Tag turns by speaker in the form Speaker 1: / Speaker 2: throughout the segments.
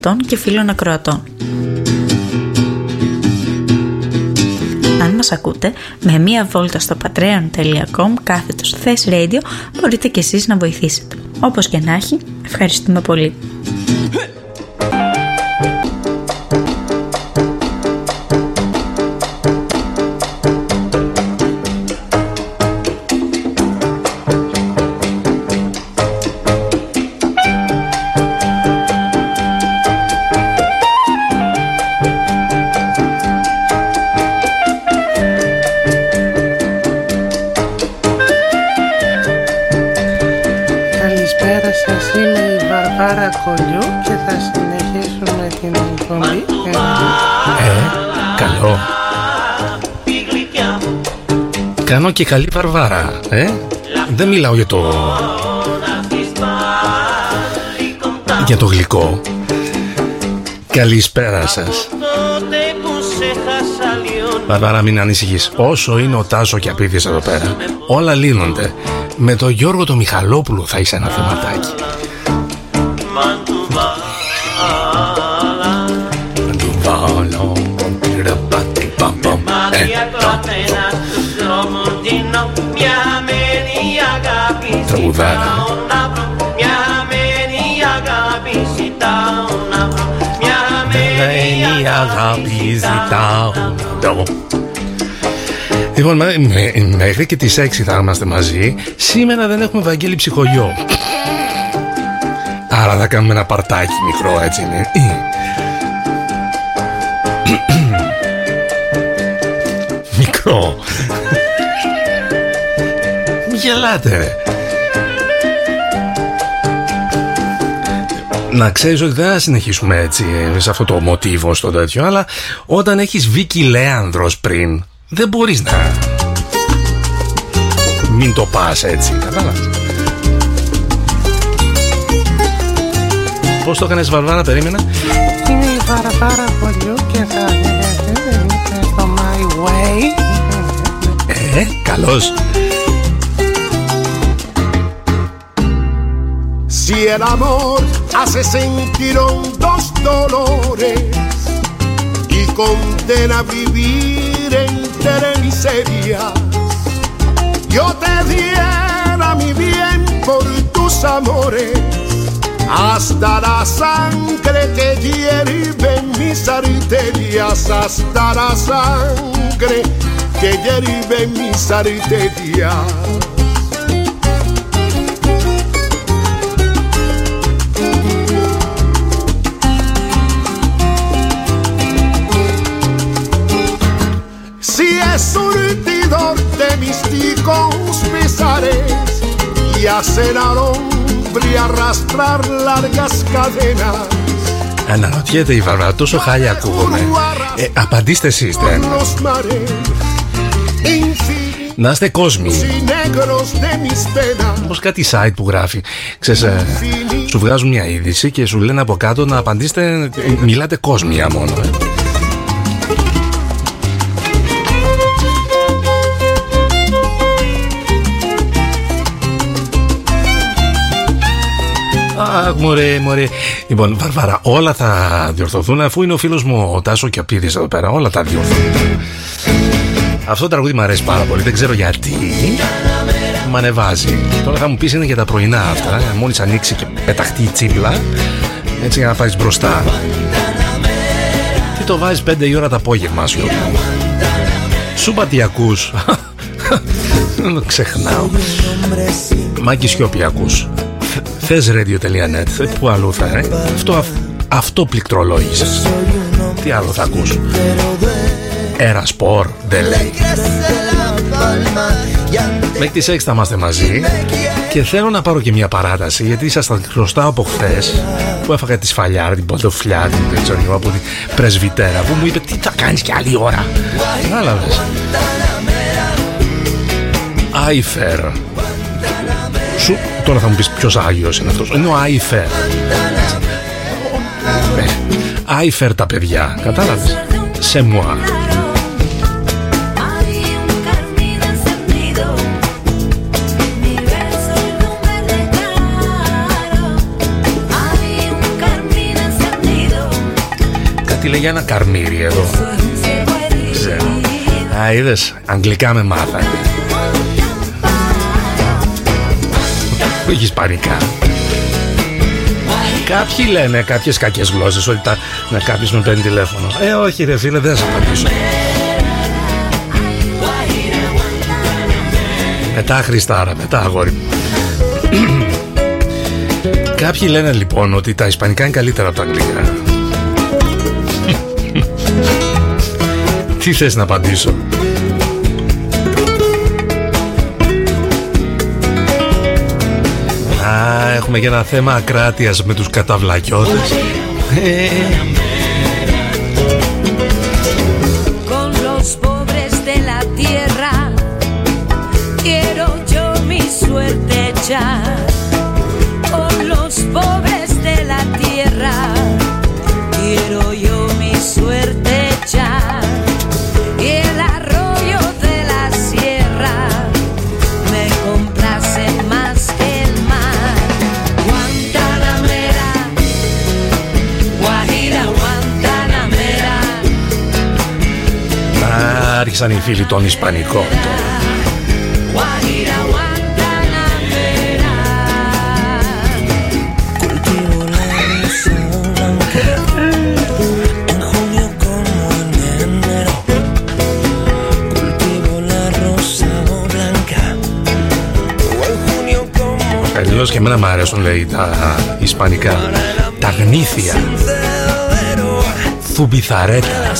Speaker 1: και φίλων ακροατών. Αν μας ακούτε, με μία βόλτα στο patreon.com/thesradio μπορείτε και εσείς να βοηθήσετε. Όπως και να έχει, ευχαριστούμε πολύ.
Speaker 2: Και θα συνεχίσουμε την εκπομπή.
Speaker 3: Καλό. Κάνω και καλή Βαρβάρα. Δεν μιλάω για το γλυκό. Καλησπέρα σας. Βαρβάρα, μην ανησυχείς. Όσο είναι ο Τάσο και Απίδης εδώ πέρα, όλα λύνονται. Με τον Γιώργο το Μιχαλόπουλο θα είσαι ένα θεματάκι. Τραγουδάρα. Λοιπόν, μέχρι και τις 6 θα είμαστε μαζί. Σήμερα δεν έχουμε Βαγγέλη ψυχογειό, άρα θα κάνουμε ένα παρτάκι μικρό, έτσι είναι. Μικρό. Μη γελάτε, ρε. Να ξέρεις ότι δεν θα συνεχίσουμε έτσι σε αυτό το μοτίβο στο τέτοιο, αλλά όταν έχεις Βίκη Λέανδρος πριν, δεν μπορείς να μην το πας έτσι, κατάλαβες. Πώς το έκανες, Βαρβάρα, περίμενα?
Speaker 2: Είναι η Βαρβάρα Πολιού και θα είναι στο My Way.
Speaker 3: Καλώς.
Speaker 4: Si el amor hace sentir hondos dolores y condena a vivir entre miserias, yo te diera mi bien por tus amores, hasta la sangre que hierve mis arterias, hasta la sangre que hierve mis arterias. Si es surtidor de místicos pesares y hacer al hombre arrastrar largas cadenas.
Speaker 3: Αναρωτιέται η Βαρβάρα, τόσο χάλια ακούγομαι. Απαντήστε εσείς, δεν. Να είστε κόσμοι. Όπως κάτι site που γράφει, ξέρεις, σου βγάζουν μια είδηση και σου λένε από κάτω να απαντήσετε, μιλάτε κόσμια μόνο. Αχ, μωρέ. Λοιπόν, Βαρβάρα, όλα θα διορθωθούν, αφού είναι ο φίλος μου ο Τάσο και ο Πίδης εδώ πέρα. Όλα τα διορθωθούν. Αυτό το τραγούδι μου αρέσει πάρα πολύ. Δεν ξέρω γιατί. Μ' ανεβάζει. Τώρα θα μου πεις είναι για τα πρωινά αυτά. Μόλις ανοίξει και πεταχτεί η τσίπλα, έτσι, για να πάρεις μπροστά. Τι το βάζεις 5 η ώρα το απόγευμα σου? Σούπα τι ακούς? Δεν το ξεχνάω. Μάκη Σιώπη ακούς. Thesradio.net. Πού αλλού θα, αυτό πληκτρολόγησες. Τι άλλο θα ακούς? Ένα σπορ, δεν λέει. Μέχρι τις 6 θα είμαστε μαζί. Και θέλω να πάρω και μια παράταση, γιατί σας τα χρωστάω από χθες, που έφαγα τη σφαλιάρα, την ποντοφλιά, δεν ξέρω εγώ, από την πρεσβυτέρα, που μου είπε τι θα κάνεις κι άλλη ώρα. Κατάλαβες? Άιφερ. Τώρα θα μου πεις ποιος Άγιος είναι αυτός. Είναι ο Άιφερ. Άιφερ τα παιδιά. Κατάλαβες? Σε μουά. Κάτι λέει για ένα καρμύρι εδώ. Α, είδες, αγγλικά με μάθανε. Όχι ισπανικά. Κάποιοι λένε κάποιες κακές γλώσσες, ότι να κάποιος με παίρνει τηλέφωνο. Όχι ρε φίλε, δεν θα απαντήσω. Μετά Χριστάρα, μετά αγόρι. Κάποιοι λένε λοιπόν ότι τα ισπανικά είναι καλύτερα από τα αγγλικά. Τι θες να απαντήσω? Έχουμε και ένα θέμα ακράτειας με τους καταβλακιώτες.
Speaker 5: Con los pobres de la tierra quiero yo mi suerte echar. Con los pobres de la tierra quiero yo mi suerte echar. Y el arroyo de la sierra me complace más que el mar. Guantanamera, Guajira, Guantanamera.
Speaker 3: Άρχισαν οι φίλοι των Ισπανικών.
Speaker 5: Guajira, Guantanamera.
Speaker 6: Cultivo la rosa blanca en junio como en enero. Cultivo la rosa blanca en junio como.
Speaker 3: Αλλιώς και εμένα μου αρέσουν, λέει, τα ισπανικά. Τα γνήθια. Θουμπιθαρέτα.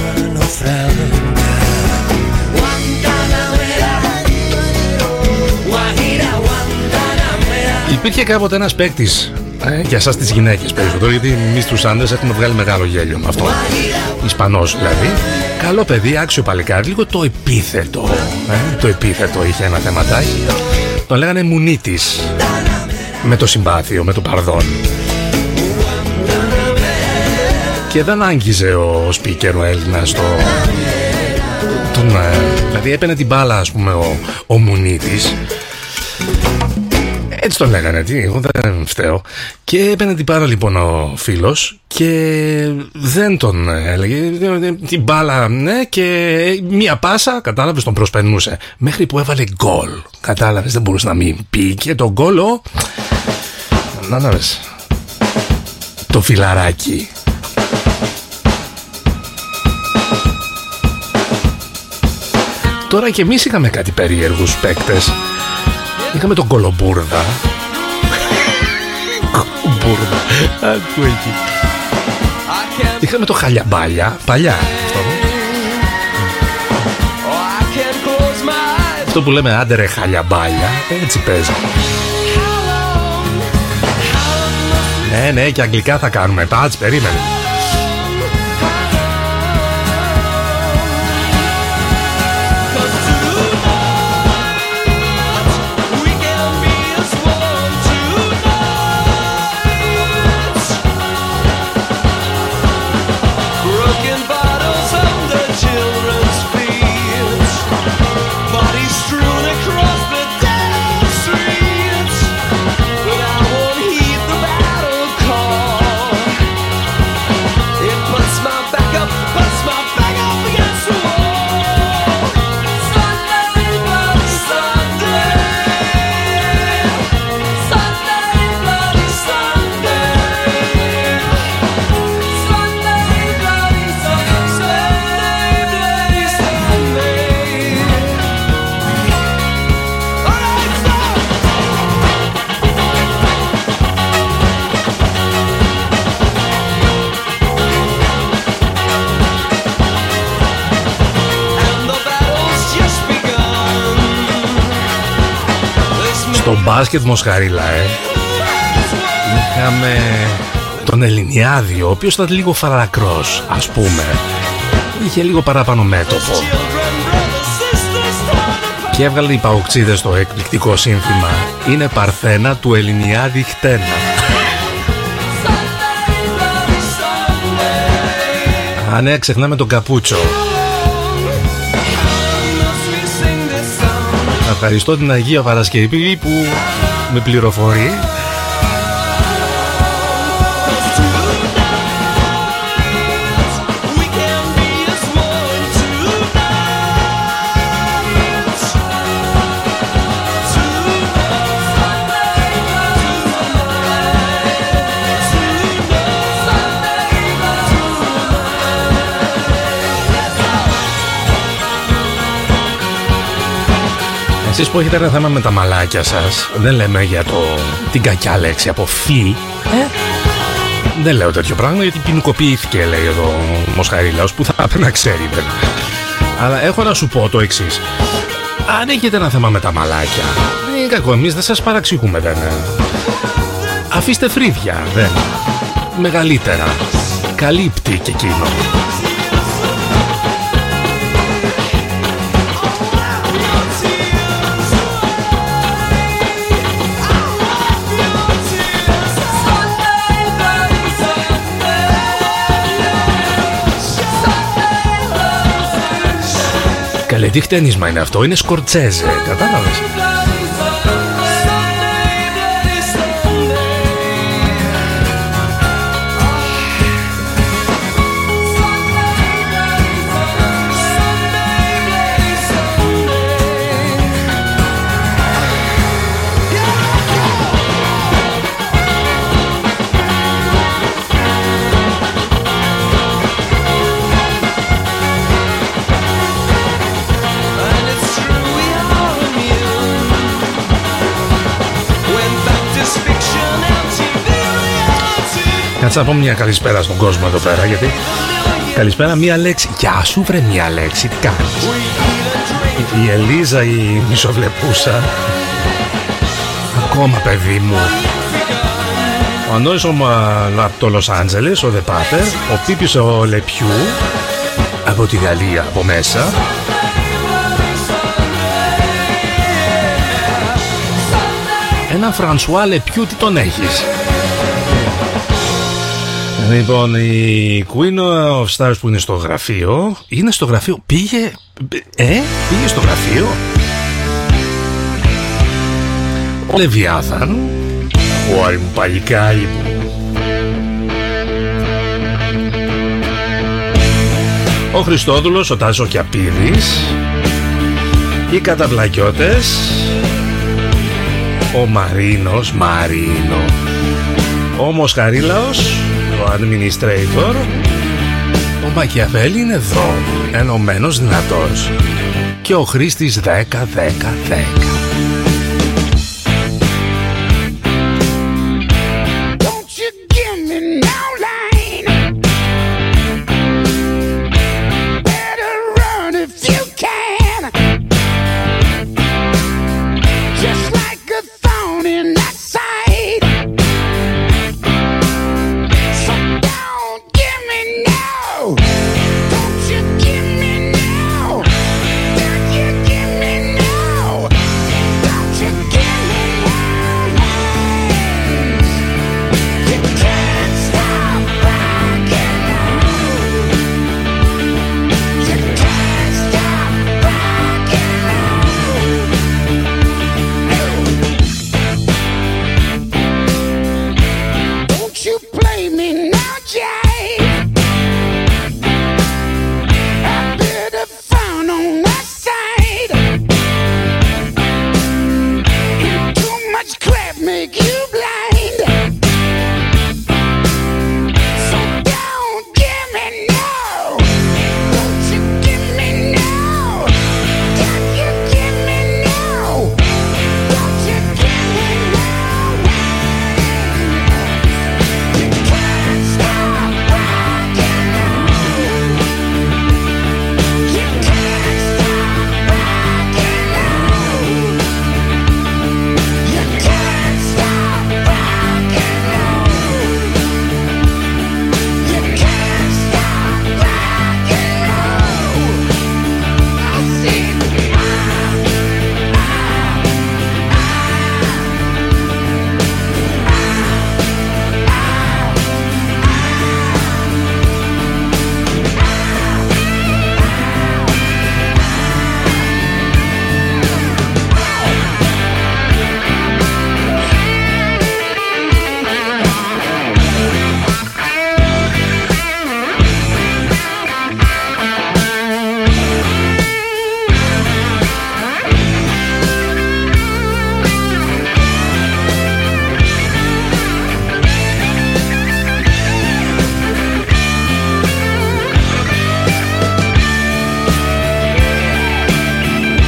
Speaker 3: Υπήρχε κάποτε ένας παίκτης, για εσάς τις γυναίκες περισσότερο, γιατί εμείς τους άντρες έχουμε βγάλει μεγάλο γέλιο με αυτό. Ισπανός δηλαδή. Καλό παιδί, άξιο παλικάρι. Λίγο το επίθετο. Το επίθετο είχε ένα θεματάκι. Τον λέγανε Μουνίτης. Με το συμπάθειο, με το παρδόν. Και δεν άγγιζε ο σπίκερ ο Έλληνας δηλαδή έπαιρνε την μπάλα, ας πούμε, ο Μουνίτης. Έτσι τον λέγανε, εγώ δεν φταίω. Και έπαιρνε την μπάλα λοιπόν ο φίλος και δεν τον έλεγε την μπάλα, ναι, και μία πάσα, κατάλαβες, τον προσπερνούσε. Μέχρι που έβαλε γκολ. Κατάλαβες, δεν μπορούσε να μην πει. Και το γκολ κατάλαβες, το φιλαράκι. Τώρα και εμείς είχαμε κάτι περίεργους παίκτες. Είχαμε τον Κολομπούρδα. Κολομπούρδα. Άκου εκεί. Είχαμε το Χαλιαμπάλια. Παλιά αυτό. Αυτό που λέμε άντε ρε Χαλιαμπάλια. Έτσι παίζει. Ναι, και αγγλικά θα κάνουμε. Πάτς, περίμενε. Στο μπάσκετ Μοσχαρίλα, είχαμε τον Ελληνιάδη, ο οποίος ήταν λίγο φαρακρός, ας πούμε. Είχε λίγο παράπανο μέτωπο. Και έβγαλε οι παοξίδες το εκπληκτικό σύνθημα «Είναι παρθένα του Ελληνιάδη χτένα». Α, ναι, ξεχνάμε τον Καπούτσο. Ευχαριστώ την Αγία Παρασκευή που με πληροφορεί. Εσείς που έχετε ένα θέμα με τα μαλάκια σας, δεν λέμε για την κακιά λέξη από φύ. Δεν λέω τέτοιο πράγμα γιατί ποινικοποιήθηκε, λέει εδώ ο Μοσχαρίλαος, που θα έπρεπε να ξέρει βέβαια. Αλλά έχω να σου πω το εξής. Αν έχετε ένα θέμα με τα μαλάκια, δεν είναι κακό, εμείς δεν σας παραξηγούμε, δεν. Αφήστε φρύδια, δεν. Μεγαλύτερα. Καλύπτει και εκείνο. Καλέ, τι χτένισμα είναι αυτό, είναι Σκορτσέζε, κατάλαβες. Κάτσε να πω μια καλησπέρα στον κόσμο εδώ πέρα, γιατί καλησπέρα μία λέξη. Γεια σου βρε μία λέξη, τι κάνεις? Η Ελίζα η μισοβλεπούσα. Ακόμα παιδί μου. Ο Αντώνης από το Λος Άντζελες, ο Δε Πάτερ. Ο Πίπης ο Λεπιού από τη Γαλλία από μέσα. Ένα Φρανσουά Λεπιού, τι τον έχεις? Λοιπόν, η Queen of Stars που είναι στο γραφείο. Είναι στο γραφείο. Πήγε στο γραφείο. Ο Λεβιάθαν. Ο άλλη μου παλικάρι μου. Ο Χριστόδουλος, ο Τάσο Κιαπίδης. Οι Καταβλακιώτες. Ο Μαρίνο. Ο Μοσχαρίλαος, ο administrator. Ο Μακιαβέλη είναι εδώ, ενωμένος δυνατός. Και ο Χρήστης 10-10-10.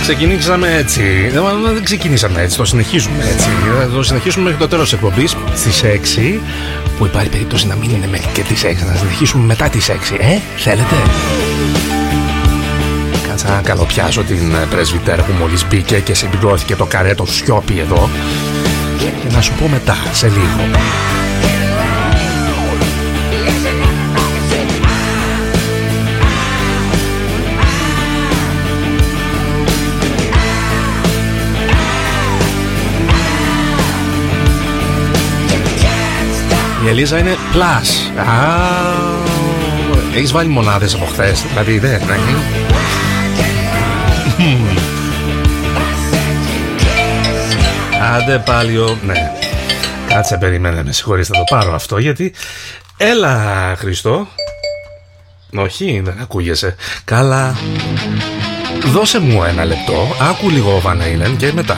Speaker 3: Ξεκινήσαμε έτσι. Δεν ξεκινήσαμε έτσι, το συνεχίζουμε έτσι. Θα το συνεχίσουμε μέχρι το τέλος της εκπομπής στις 6. Που υπάρχει περίπτωση να μην είναι μέχρι και τις 6. Να συνεχίσουμε μετά τις 6. Θέλετε? Κάτσα να καλοπιάσω την πρεσβυτέρα που μόλις μπήκε και συμπληρώθηκε το καρέτο σιώπη εδώ. Και να σου πω μετά, σε λίγο. Η Ελίζα είναι plus. Έχεις βάλει μονάδες από χθες, δηλαδή δεν είναι. Άντε πάλι ναι. Κάτσε, περιμένε, με συγχωρείς, θα το πάρω αυτό γιατί... Έλα Χριστό. Όχι, δεν ακούγεσαι. Καλά. Δώσε μου ένα λεπτό. Άκου λίγο Van Halen και μετά.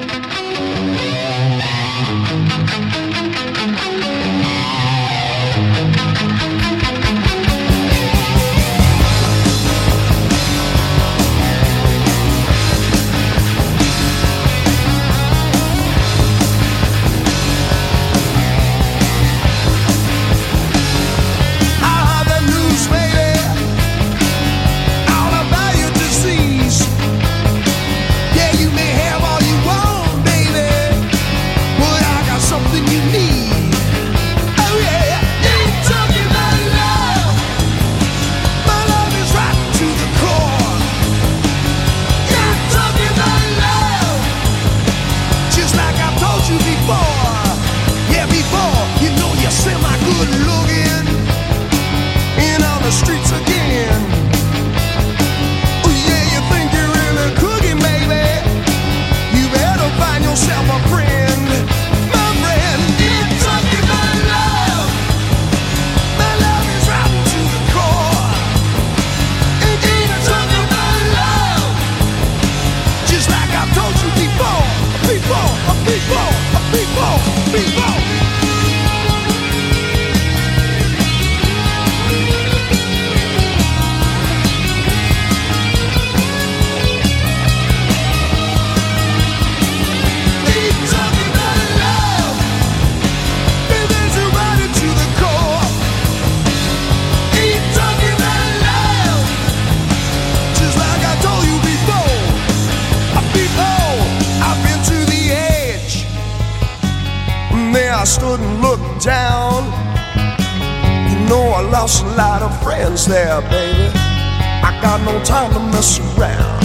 Speaker 7: There, baby, I got no time to mess around.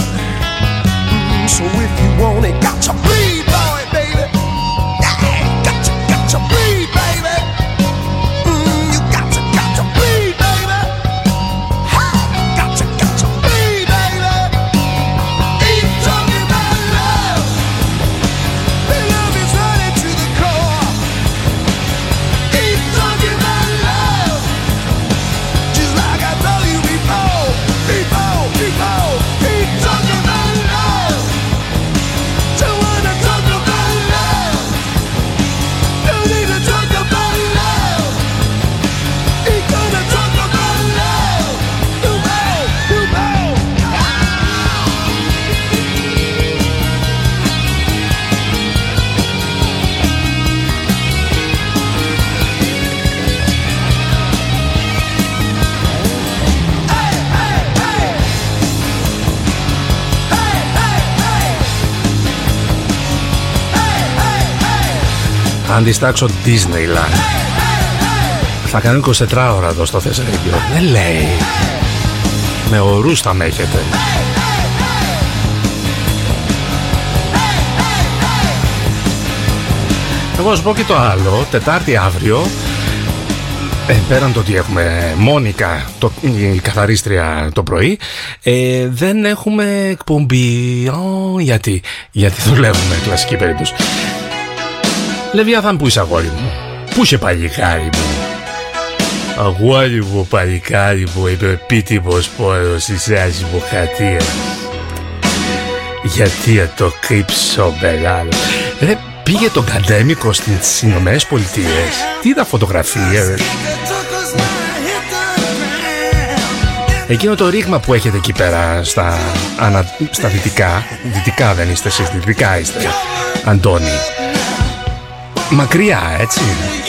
Speaker 7: So if you want it, got to bleed, boy, baby. Yeah, got to bleed, baby. You got to bleed, baby. Ha, got to bleed, baby. Ain't talking about love. The love is running to the core. Ain't talking about love. Just like I told you before, ain't talking about love. Don't wanna talk about love. Don't need to talk about love. Ain't gonna talk about love. You know.
Speaker 3: Αντιστάξω Disneyland. Θα κάνω 24 ώρα εδώ στο Θες Radio. Δεν λέει. Με ορούς θα με έχετε. Εγώ να σου πω και το άλλο. Τετάρτη αύριο, πέραν το ότι έχουμε Μόνικα, η καθαρίστρια το πρωί, δεν έχουμε εκπομπή. Γιατί δουλεύουμε, κλασική περίπτωση. Λεβιάθαν, που είσαι αγόρι μου? Πού είσαι παλικάρι μου? Αγόρι μου, παλικάρι μου, είπε επίτιμος πόρος της Νέας Δημοκρατίας. Γιατί το κρύψω μεγάλο. Ρε, πήγε το Καντέμικο στις Ηνωμένες Πολιτείες. Τι είδα φωτογραφίες. Εκείνο το ρήγμα που έχετε εκεί πέρα στα δυτικά δεν είστε εσείς, δυτικά είστε, Αντώνη. Μακριά, έτσι.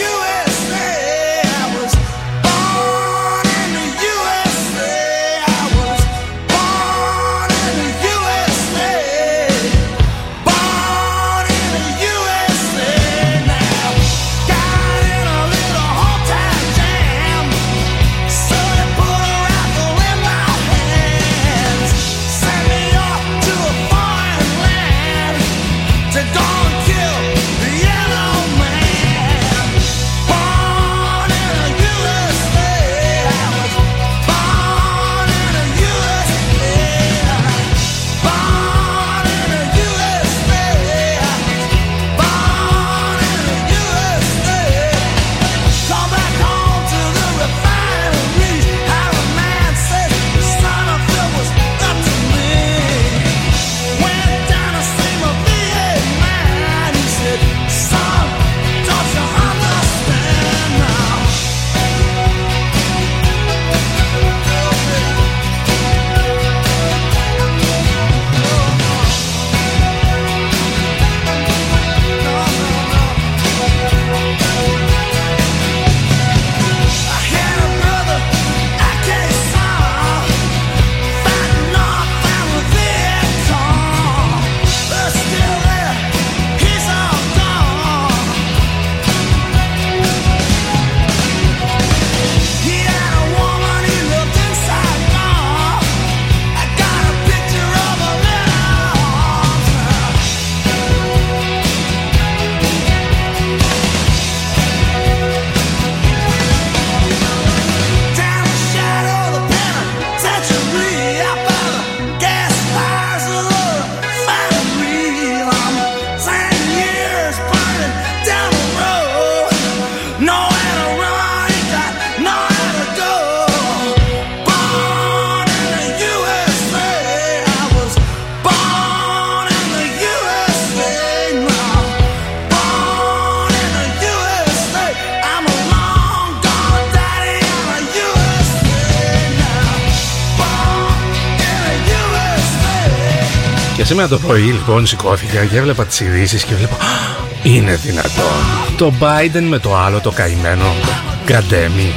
Speaker 3: Σήμερα το πρωί λοιπόν σηκώθηκα και έβλεπα τις ειδήσεις και βλέπω είναι δυνατόν το Biden με το άλλο το καημένο γκαντέμι.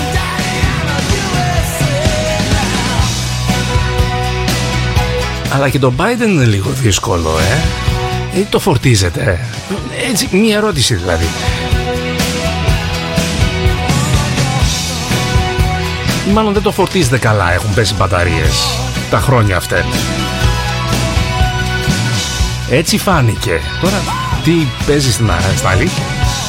Speaker 3: Αλλά και το Biden είναι λίγο δύσκολο, το φορτίζεται. Έτσι, μία ερώτηση δηλαδή. Μάλλον δεν το φορτίζεται καλά, έχουν πέσει μπαταρίες τα χρόνια αυτά. Έτσι φάνηκε. Τώρα τι παίζει στα αλήθεια.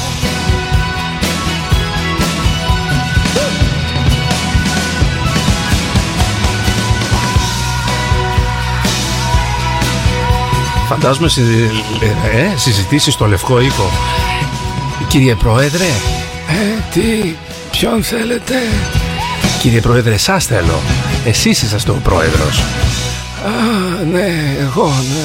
Speaker 3: Φαντάζομαι συζητήσεις στο Λευκό Οίκο. Κύριε Πρόεδρε, ποιον θέλετε? Κύριε Πρόεδρε, εσάς θέλω. Εσείς είσαστε ο Πρόεδρος. Ναι, εγώ, ναι.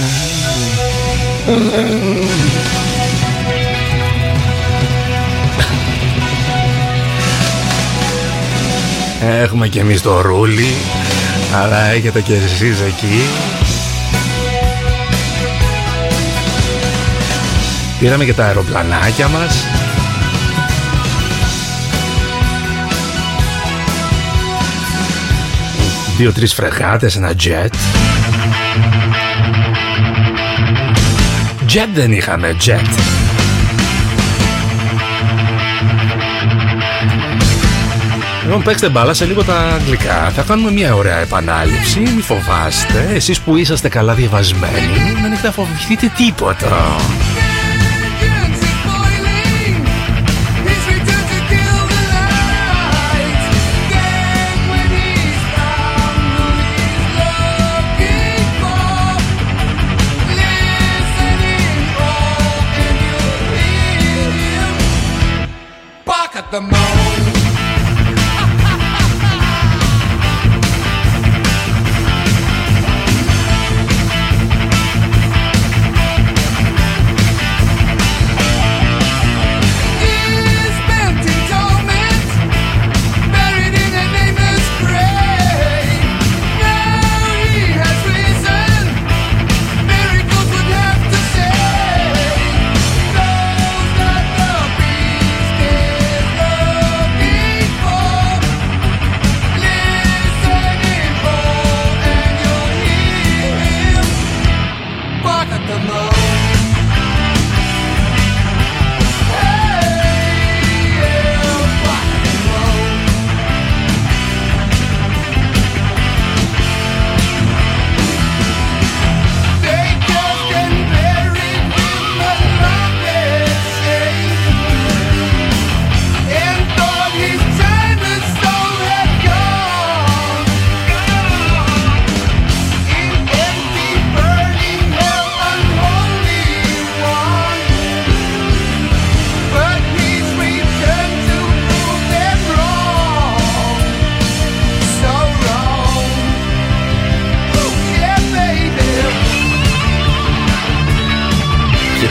Speaker 3: Έχουμε και εμείς το ρούλι, αλλά έχετε και εσείς εκεί. Πήραμε και τα αεροπλανάκια μας. Δύο-τρεις φρεγάτες, ένα jet. Jet δεν είχαμε, jet. Λοιπόν, παίξτε μπάλα σε λίγο τα αγγλικά. Θα κάνουμε μια ωραία επανάληψη. Μη φοβάστε. Εσείς που είσαστε καλά διαβασμένοι, δεν έχετε να φοβηθείτε τίποτα.
Speaker 8: The moon.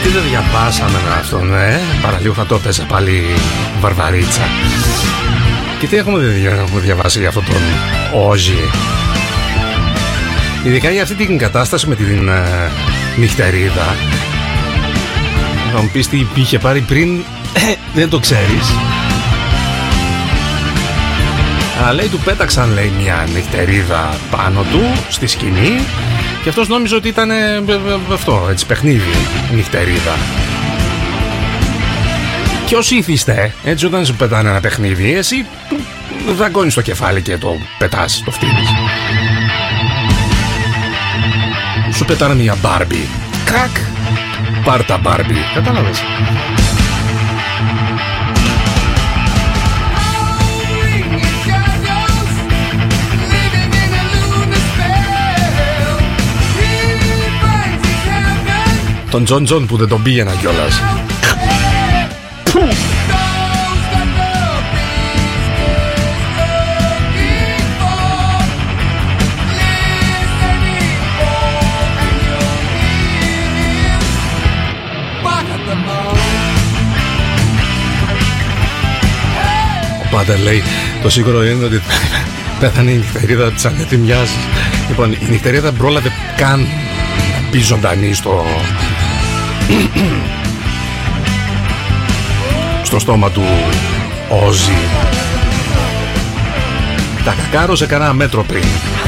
Speaker 3: Γιατί δεν διαβάσαμε με αυτόν, παραλίγο θα το έπαιζα πάλι Βαρβαρίτσα. Και τι έχουμε διαβάσει για αυτόν τον Όζι. Ειδικά για αυτή την κατάσταση με την νυχτερίδα. Θα μου πεις τι είχε πάρει πριν, δεν το ξέρεις. Αλλά λέει του πέταξαν, λέει, μια νυχτερίδα πάνω του στη σκηνή και αυτός νόμιζε ότι ήταν αυτό, έτσι, παιχνίδι, νυχτερίδα. Και ως ήθιστε, έτσι, όταν σου πετάνε ένα παιχνίδι, εσύ του δαγκώνεις το κεφάλι και το πετάς, το φτύνεις. Σου πετάνε μια Μπάρμπι. Κρακ! Πάρτα Μπάρμπι. Κατάλαβες. Τον Τζον Τζον που δεν τον πήγαινα κιόλας. Ο Πάτερ λέει, το σίγουρο είναι ότι πέθανε η νυχτερίδα της ανετοιμιάς. Λοιπόν, η νυχτερίδα πρόλαβε καν να μπει ζωντανή στο στόμα του Όζι. Τα κακάρωσε κανένα μέτρο πριν.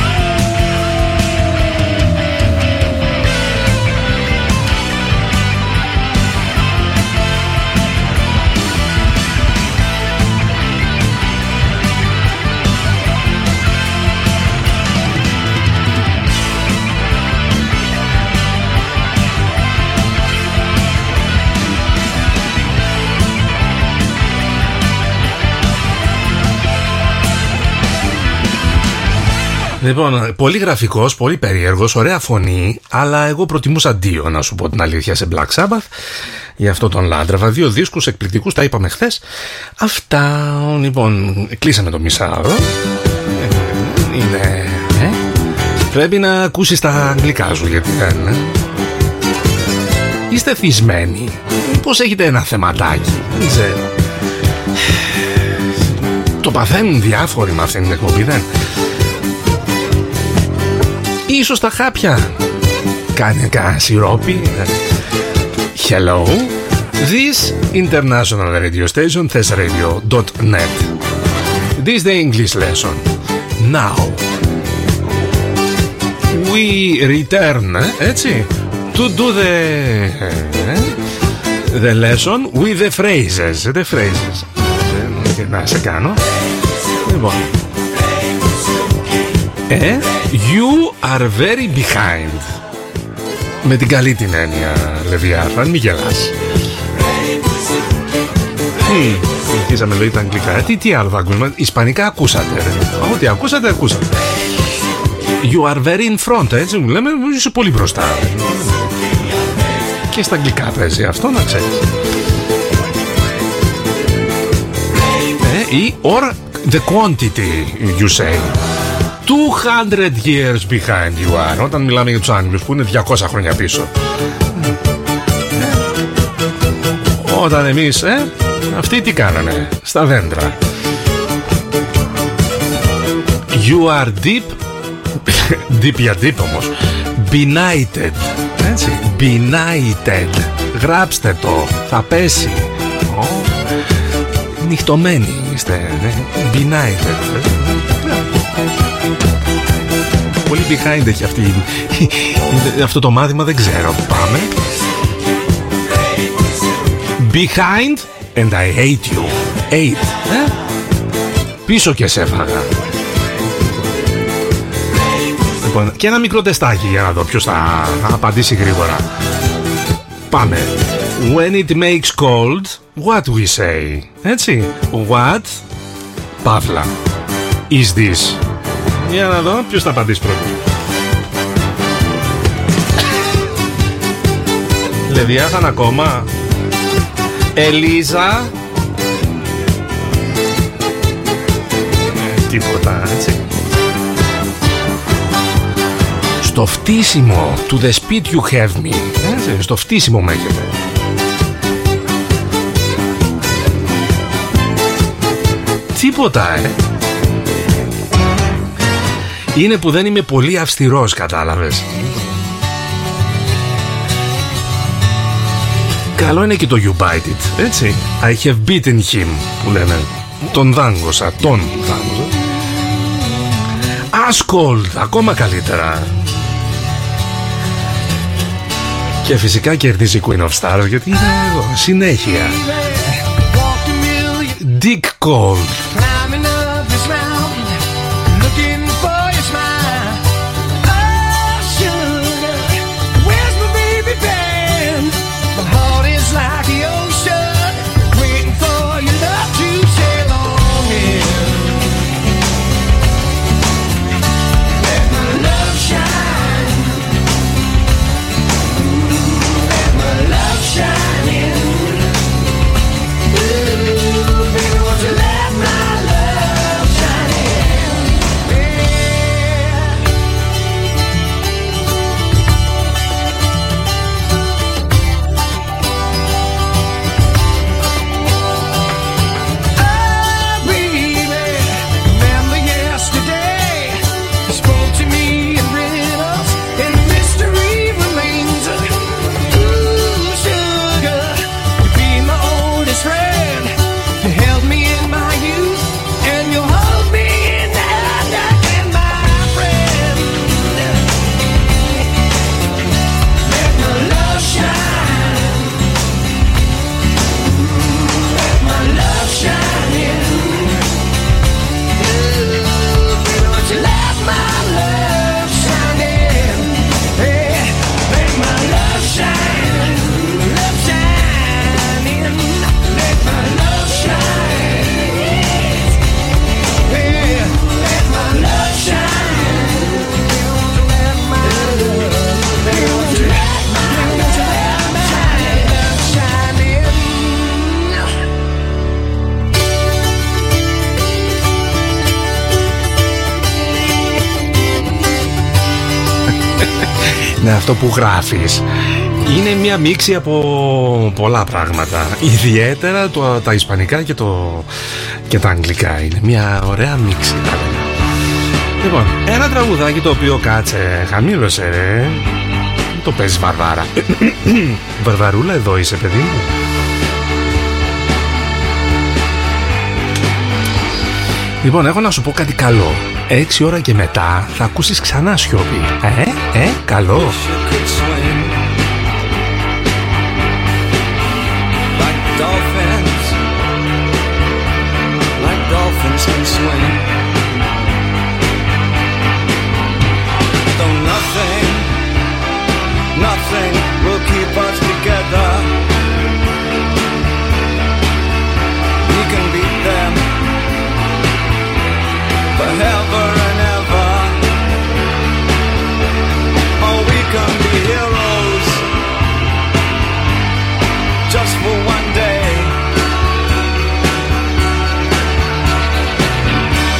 Speaker 3: Λοιπόν, πολύ γραφικός, πολύ περίεργος, ωραία φωνή, αλλά εγώ προτιμούσα Ντίο, να σου πω την αλήθεια, σε Black Sabbath. Γι' αυτό τον λάτρευα. 2 δίσκους εκπληκτικούς, τα είπαμε χθες. Αυτά, λοιπόν, κλείσαμε το μισάωρο. Είναι... πρέπει να ακούσεις τα αγγλικά σου, γιατί δεν... Είστε θυσμένοι. Πώς έχετε ένα θεματάκι, δεν ξέρω. Το παθαίνουν διάφοροι με αυτήν την εκπομπή, δεν... Ίσως τα χάπια κάνει κανένα σιρόπι. Hello, this international radio station, thesradio.net. This is the English lesson. Now we return, έτσι, to do the lesson with the phrases. The phrases. Να σε κάνω. Λοιπόν, you are very behind. Με την καλή την έννοια, Λεβιάθαν, μη γελάς. Συνεχίζαμε λόγια τα αγγλικά. Τι άλλο θα ακούσουμε? Ισπανικά ακούσατε. Ό,τι ακούσατε. You are very in front, έτσι μου λέμε, είσαι πολύ μπροστά. Και στα αγγλικά παίζει αυτό, να ξέρεις. Ή or the quantity you say. 200 years behind you are. Όταν μιλάμε για τους Άγγλους που είναι 200 χρόνια πίσω. Όταν εμείς, αυτοί τι κάνανε? Στα δέντρα. You are deep. Deep για deep όμως. Benighted. Έτσι. Benighted. Γράψτε το. Θα πέσει. Νυχτωμένοι είστε. Benighted. Πολύ behind έχει αυτή, αυτό το μάθημα, δεν ξέρω που πάμε. Behind and I hate you. Hate. Πίσω και σε έφαγα. Λοιπόν, και ένα μικρό τεστάκι για να δω ποιος θα απαντήσει γρήγορα. Πάμε. When it makes cold, what we say. Έτσι. What, παύλα, is this. Για να δω ποιος θα απαντήσει πρώτο. Λεβιάθαν ακόμα. Ελίζα. Τίποτα, έτσι. Στο φτύσιμο. To the speed you have me. Έτσι, στο φτύσιμο με έχετε. Τίποτα, Είναι που δεν είμαι πολύ αυστηρός, κατάλαβες. Καλό είναι και το You Bite It, έτσι. I have beaten him, που λένε. Τον δάγκωσα, Ascold, ακόμα καλύτερα. Και φυσικά κερδίζει Queen of Stars, γιατί είναι εδώ, συνέχεια. Dick Cold. Ναι, αυτό που γράφεις είναι μια μίξη από πολλά πράγματα. Ιδιαίτερα τα ισπανικά και τα αγγλικά. Είναι μια ωραία μίξη. Λοιπόν, ένα τραγουδάκι το οποίο κάτσε, χαμήλωσε ρε. Το παίζεις Βαρβάρα. Βαρβαρούλα, εδώ είσαι παιδί μου. Λοιπόν, έχω να σου πω κάτι καλό. 6 ώρα και μετά θα ακούσεις ξανά σιώπη. Καλό.
Speaker 6: Nothing will keep us together. We can beat them forever and ever. Oh, we can be heroes just for one day.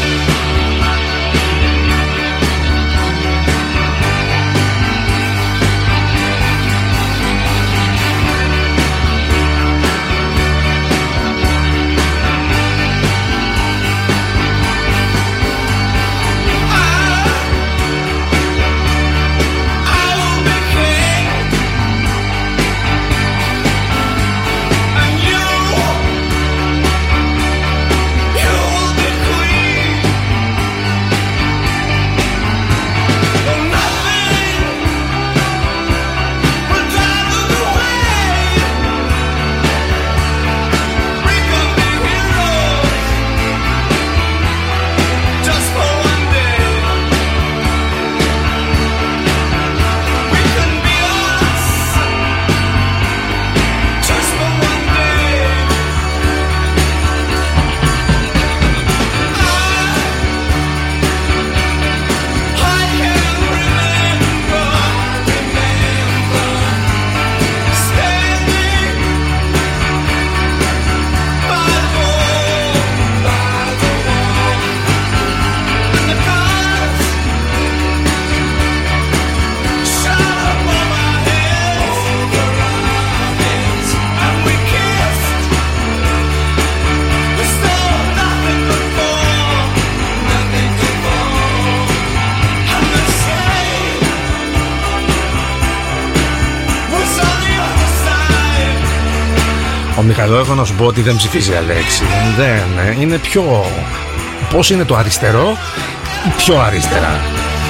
Speaker 3: Μιχαλό, έχω να σου πω ότι δεν ψηφίζει Αλέξη. Δεν, είναι πιο... Πώς είναι το αριστερό, πιο αριστερά.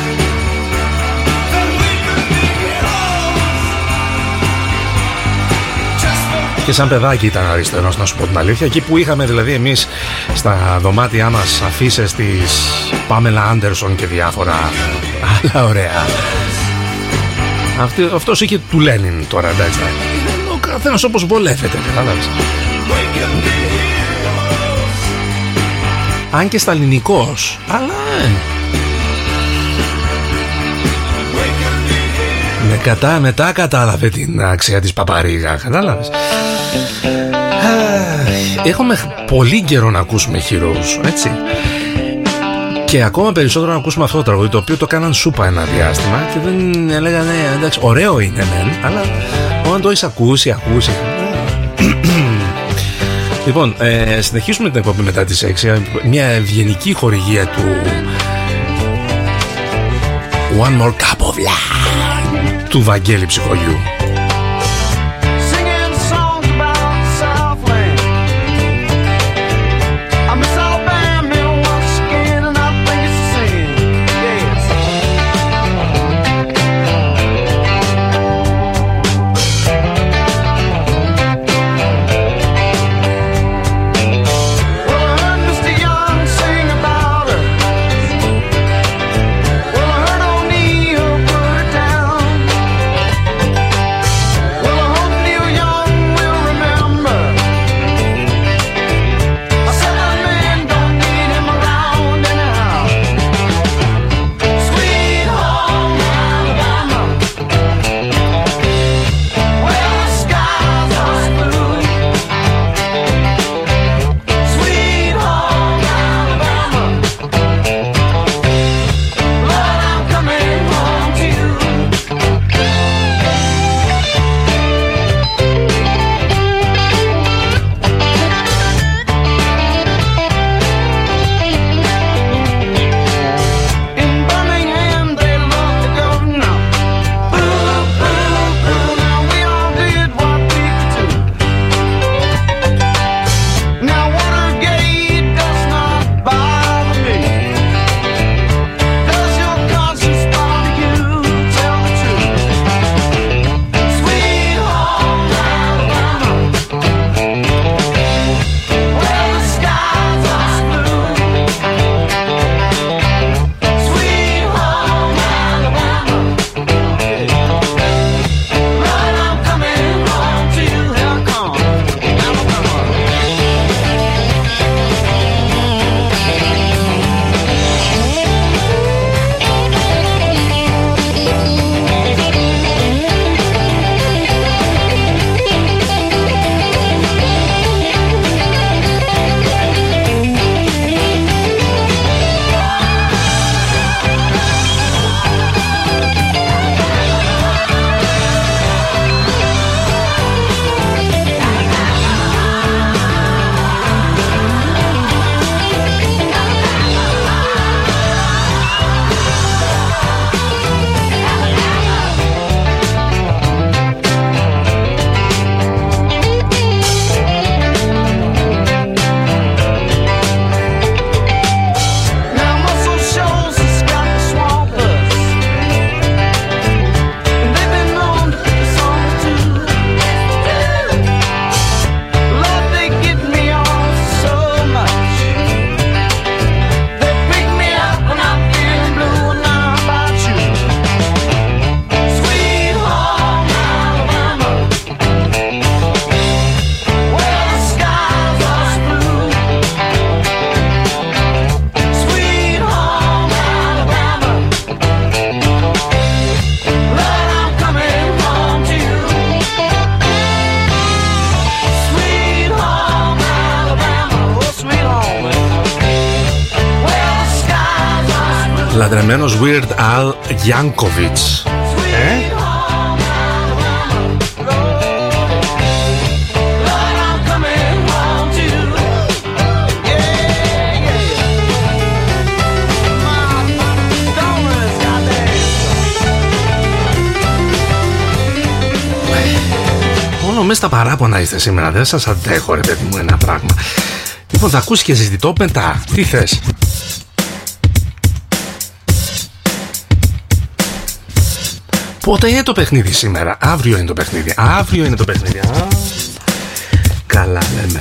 Speaker 3: Και σαν παιδάκι ήταν αριστερός, να σου πω την αλήθεια. Εκεί που είχαμε δηλαδή εμείς στα δωμάτια μας αφίσες της Πάμελα Άντερσον και διάφορα άλλα ωραία. Αυτός είχε του Λένιν τώρα, εντάξει. Ο καθένας όπως βολεύεται, κατάλαβες. Αν και σταλινικός, αλλά... μετά κατάλαβε την αξία της παπαρίγα, κατάλαβες. Έχουμε πολύ καιρό να ακούσουμε Heroes, έτσι. Και ακόμα περισσότερο να ακούσουμε αυτό το τραγούδι, το οποίο το κάναν σούπα ένα διάστημα και δεν έλεγανε, εντάξει, ωραίο είναι μεν, αλλά όταν το έχεις ακούσει. Λοιπόν, συνεχίσουμε την εκπομπή μετά τις 6. Μια ευγενική χορηγία του One More Cup of Love του Βαγγέλη Ψυχογιού. Λατρεμένος Weird Al Yankovic. μες στα παράπονα είστε σήμερα. Δεν σας αντέχω, ρε παιδί μου, ένα πράγμα. Λοιπόν, θα ακούσει και συζητώ μετά. Τι θες? Πότε είναι το παιχνίδι σήμερα? Αύριο είναι το παιχνίδι. Αύριο είναι το παιχνίδι. Καλά λέμε.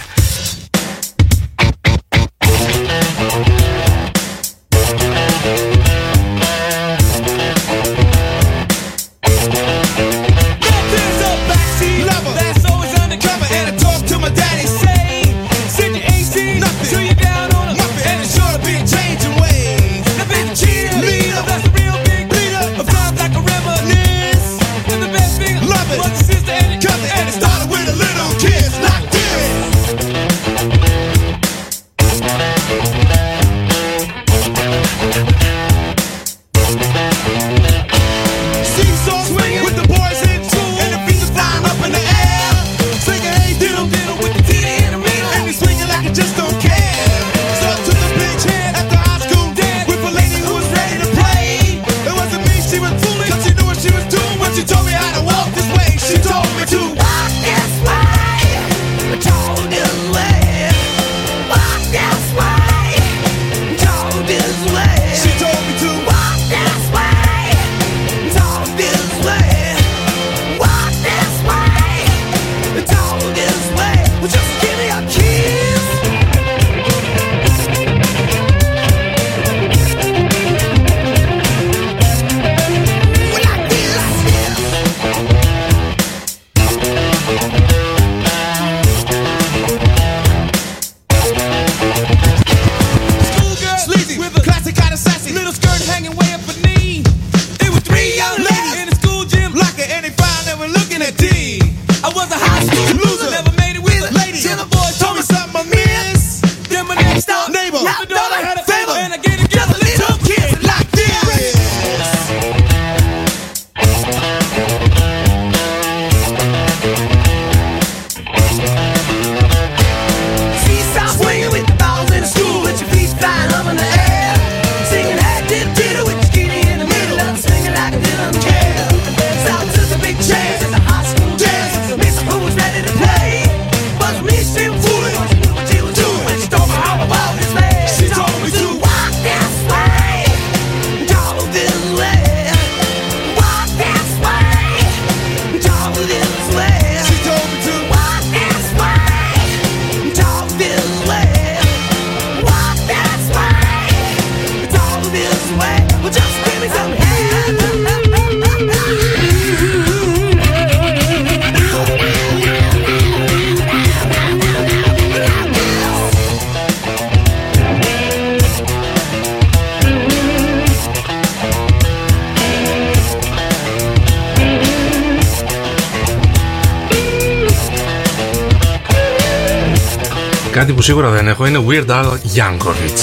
Speaker 3: Κάτι που σίγουρα δεν έχω είναι Weird Al Yankovic.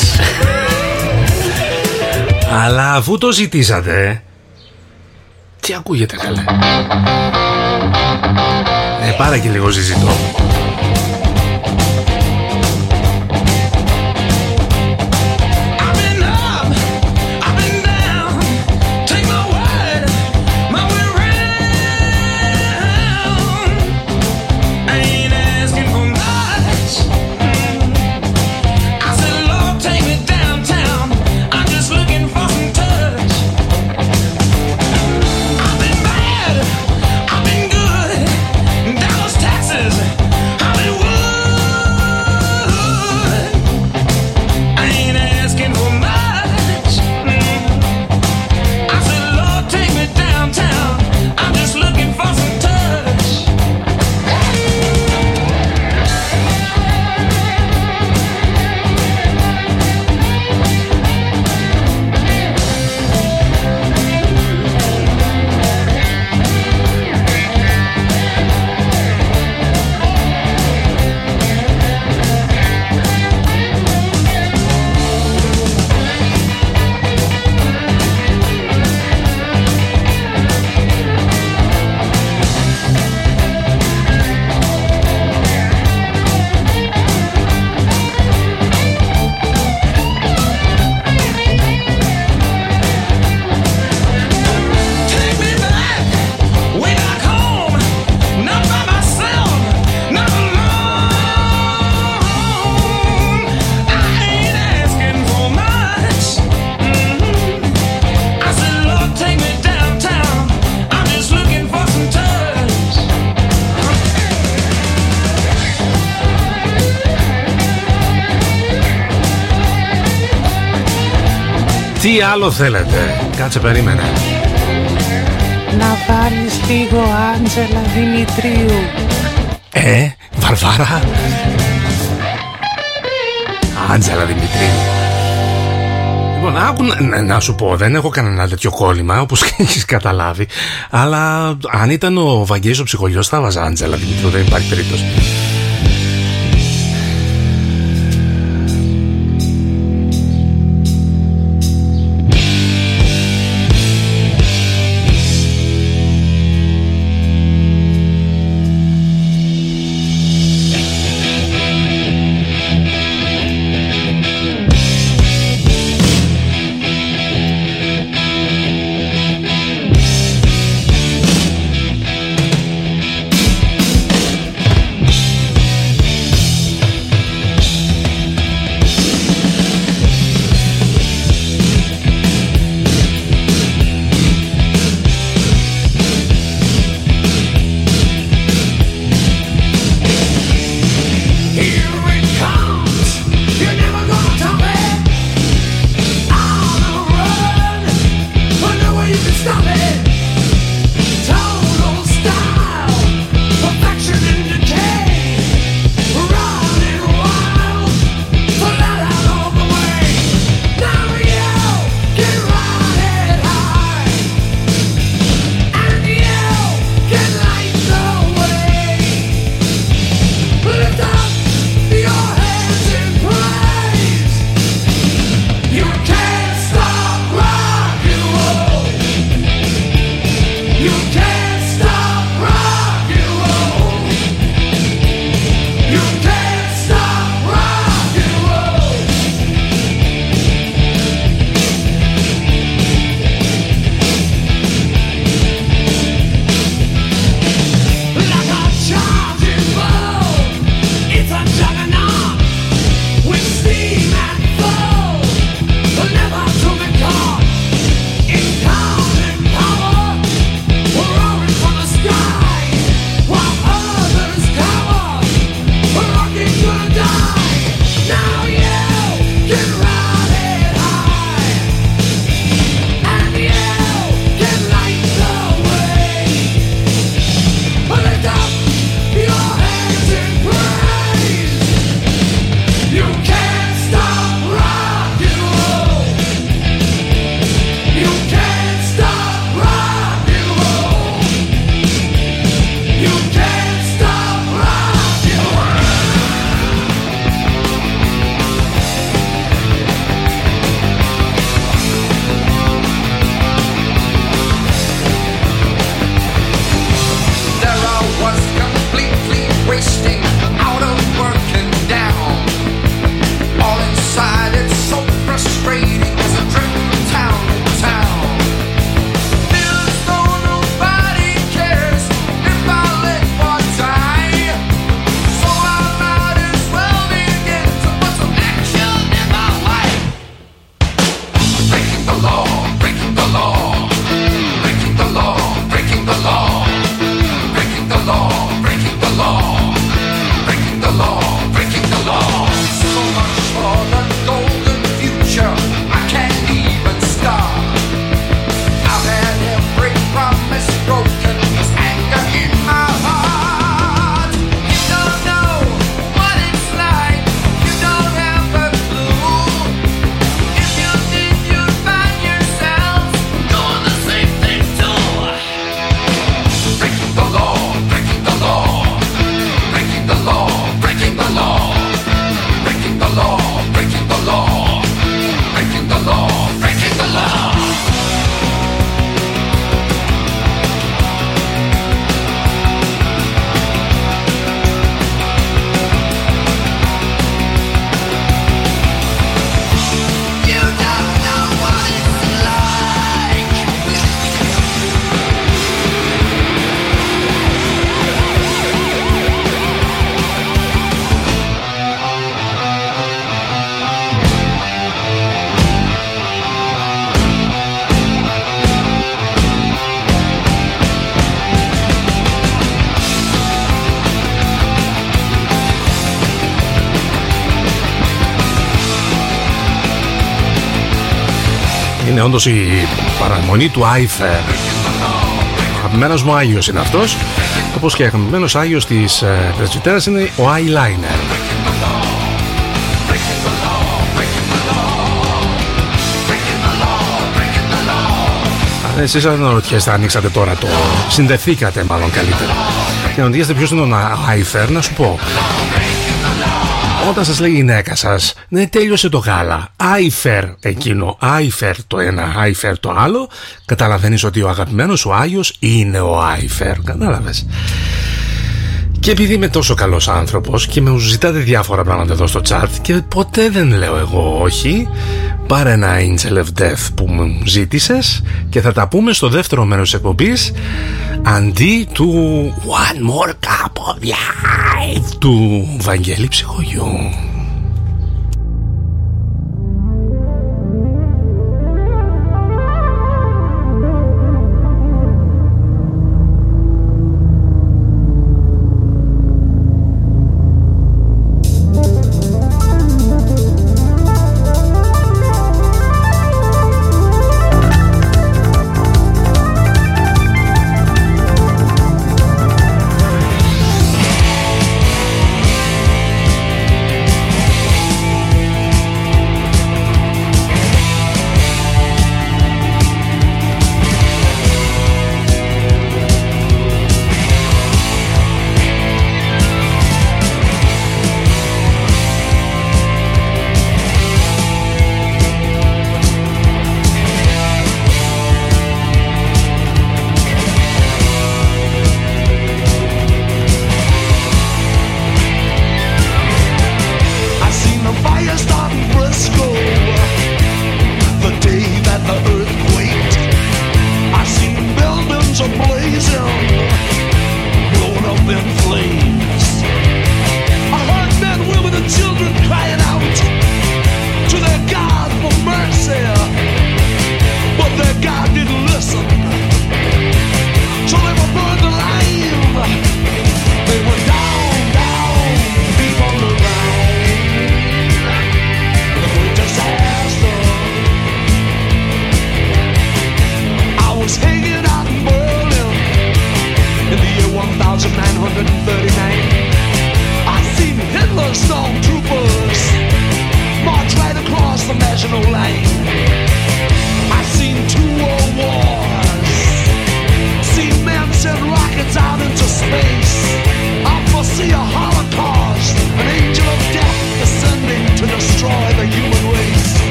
Speaker 3: Αλλά αφού το ζητήσατε, τι ακούγεται καλέ? Πάρα και λίγο ζητώ.
Speaker 9: Taxes, Hollywood.
Speaker 3: Τι άλλο θέλετε? Κάτσε, περίμενε.
Speaker 2: Να βάλεις λίγο Άντζελα Δημητρίου.
Speaker 3: Βαρβάρα. Άντζελα Δημητρίου. Λοιπόν, άκου να σου πω, δεν έχω κανένα τέτοιο κόλλημα, όπως έχεις καταλάβει. Αλλά αν ήταν ο Βαγγέλης ο ψυχολιός, θα βάζα Άντζελα Δημητρίου, δεν υπάρχει περίπτωση. Είναι όντως η παραμονή του Άιφερ. Αγαπημένος μου Άγιος είναι αυτός, όπως και αγαπημένος Άγιος της πρεσβυτέρας είναι ο Eyeliner. Εσείς αναρωτιέστε, ανοίξατε τώρα το... συνδεθήκατε μάλλον καλύτερα και αναρωτιέστε ποιος είναι ο Άιφερ, να σου πω. Όταν σας λέει η γυναίκα σας, ναι, τέλειωσε το γάλα, Άιφερ εκείνο, Άιφερ το ένα, Άιφερ το άλλο, καταλαβαίνεις ότι ο αγαπημένος σου Άγιος είναι ο Άιφερ, κατάλαβες. Και επειδή είμαι τόσο καλός άνθρωπος και με ζητάτε διάφορα πράγματα εδώ στο chart και ποτέ δεν λέω εγώ όχι, πάρε ένα Angel of Death που μου ζήτησες και θα τα πούμε στο δεύτερο μέρος της εκπομπής, αντί του One More Cup of Life του Βαγγέλη Ψυχογιού.